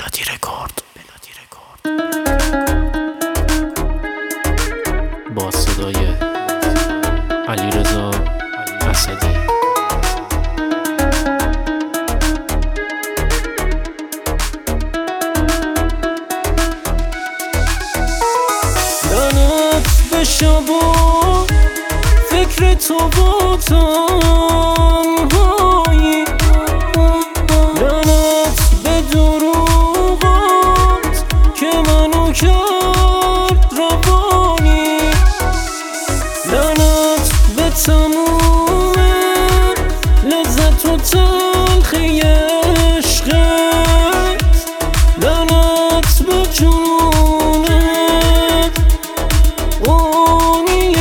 بلادی رکورد با صدای علیرضا اسدی. لعنت به شب و فکر تو با تنهایی، لعنت به دروغات که منو کرد روانی، لعنت به تموم لذت و تلخی عشقت، لعنت به جنونت اونی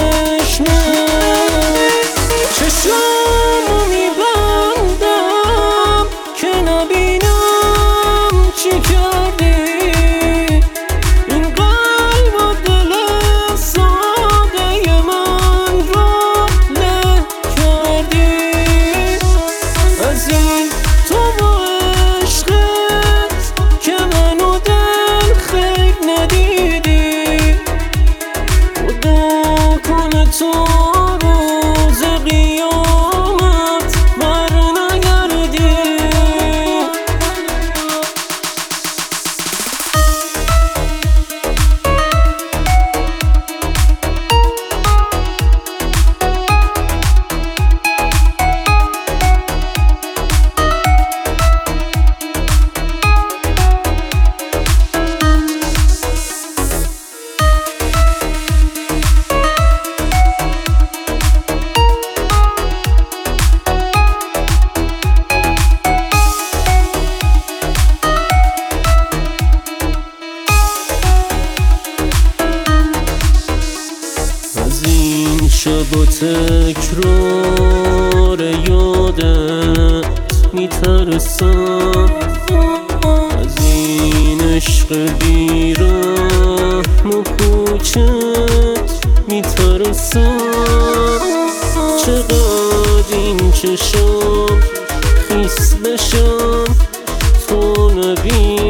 چشمو میبندم که نبینم چی کردی، این قلب و دل ساده من رو له کردی. از این تو با عشقت که منو دل خیر ندیدی، خدا کنه تو روز قیامت بر نگردی. شب و تکرار یادت میترسم، از این عشق بیرحم و پوچت میترسم. چقدر این چشم خیس بشم تو نبینم،